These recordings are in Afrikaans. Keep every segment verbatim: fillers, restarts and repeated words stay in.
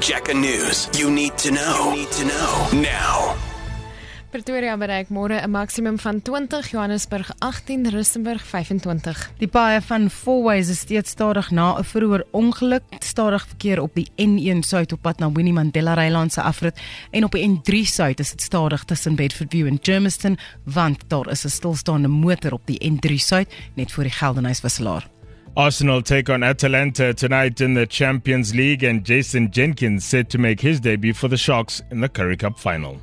Jacka News. You need to know. You need to know now. Pretoria bereik môre 'n maksimum van twintig, Johannesburg agtien, Rustenburg vyfentwintig. Die paaie van Fourways is steeds stadig na 'n vroeër ongeluk. Stadig verkeer op die N een Suid op pad na Winnie Mandela Rylaan se afrit en op die N drie Suid is dit stadig tussen Bedfordview en Germiston, want daar is 'n stilstaande motor op die N drie Suid net voor die Geldenhuys-wisselaar. Arsenal take on Atalanta tonight in the Champions League, and Jason Jenkins set to make his debut for the Sharks in the Currie Cup final.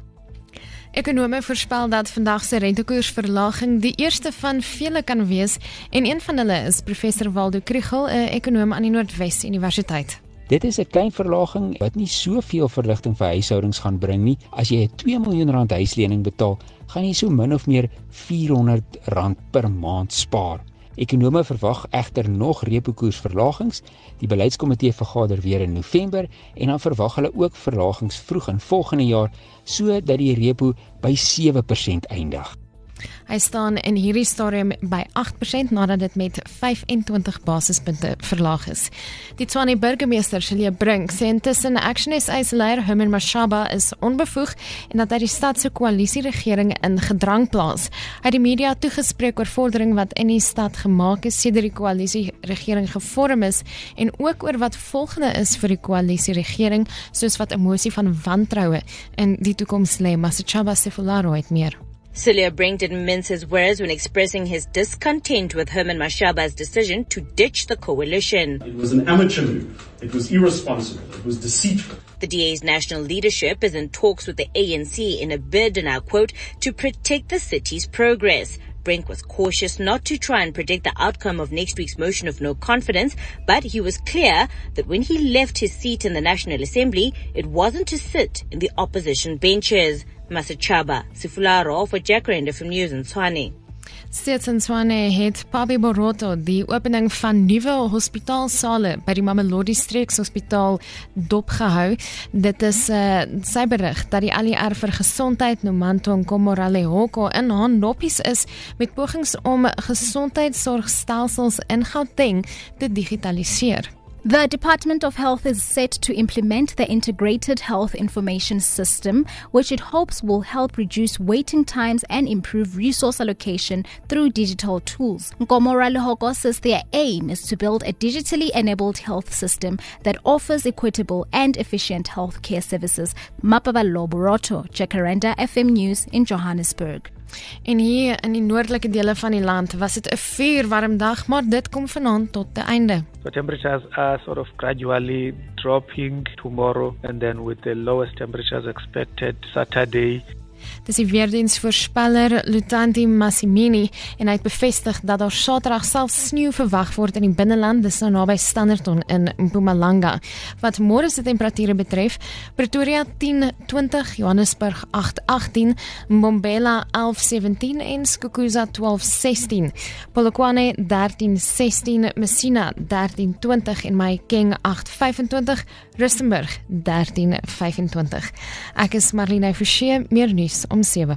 Ekonome voorspel dat vandag se rentekoersverlaging die eerste van vele kan wees, en een van hulle is professor Waldo Kriegel, 'n ekonoom aan die Noordwes Universiteit. Dit is 'n klein verlaging wat nie soveel verligting vir huishoudings gaan bring nie. As jy 'n twee miljoen rand huislening betaal, gaan jy so min of meer vierhonderd rand per maand spaar. Ekonome verwag egter nog repo-koersverlagings. Die beleidskomitee vergader weer in November en dan verwag hulle ook verlagings vroeg in volgende jaar, sodat die repo by sewe persent eindig. Hy staan in hierdie stadium by agt persent nadat dit met vyfentwintig basispunte verlaag is. Die Tshwane burgemeester Celia Brink sê intussen Action S A's leier Herman Mashaba is onbevoeg en dat hy die stad se koalisieregering in gedrang plaas. Hy het die media toegespreek oor vordering wat in die stad gemaak is sedert die koalisieregering gevorm is en ook oor wat volgende is vir die koalisieregering, soos wat 'n mosie van wantroue in die toekoms lê. Masachaba Sefularo het meer. Celia Brink didn't mince his words when expressing his discontent with Herman Mashaba's decision to ditch the coalition. It was an amateur move. It was irresponsible. It was deceitful. The D A's national leadership is in talks with the A N C in a bid, and I quote, to protect the city's progress. Brink was cautious not to try and predict the outcome of next week's motion of no confidence, but he was clear that when he left his seat in the National Assembly, it wasn't to sit in the opposition benches. Masachaba Sefularo for Jacaranda from News in Tshwane. Steeds in Tshwane het Papi Boroto die opening van nuwe hospitaalsale by die Mamelodi Streekshospitaal dopgehou. Dit is uh, sy berig dat die A L R vir Gesondheid Nomanto Nkomorale-Hoko in handoppies is met pogings om gesondheidsorgstelsels in Gauteng te digitaliseer. The Department of Health is set to implement the Integrated Health Information System, which it hopes will help reduce waiting times and improve resource allocation through digital tools. Nkomorale-Hoko says their aim is to build a digitally enabled health system that offers equitable and efficient healthcare services. Mapabalo Boroto, Jacaranda F M News in Johannesburg. En hier in die noordelike dele van die land was dit 'n vuur warm dag, maar dit kom vanaand tot 'n einde. So temperatures are sort of gradually dropping tomorrow, and then with the lowest temperatures expected Saturday. Dis die weerdiensvoorspeller Lutanti Massimini en hy het bevestig dat daar Saterdag selfs sneeu verwag word in die binneland, dis nou naby Standerton in Mpumalanga. Wat môre se temperature betref, Pretoria tien twintig, Johannesburg agt agtien, Mbombela elf sewentien en Skukuza twaalf sestien, Polokwane dertien sestien, Messina dertien twintig en Mahikeng agt vyfentwintig, Rustenburg dertien vyfentwintig. Ek is Marlene Forsie, meer nuus om sewe.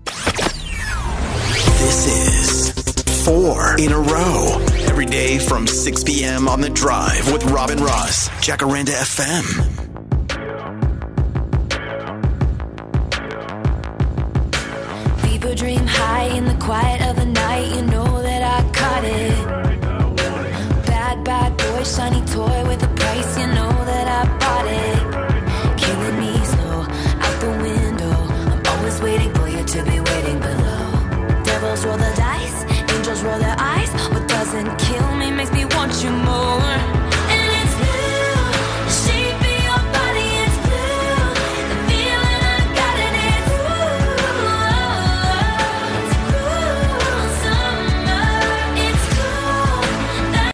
This is four in a row. Every day from six p.m. on The Drive with Robin Ross, Jacaranda F M. People dream high in the quiet of the night. You know that I caught it. Bad, bad boy, shiny toy.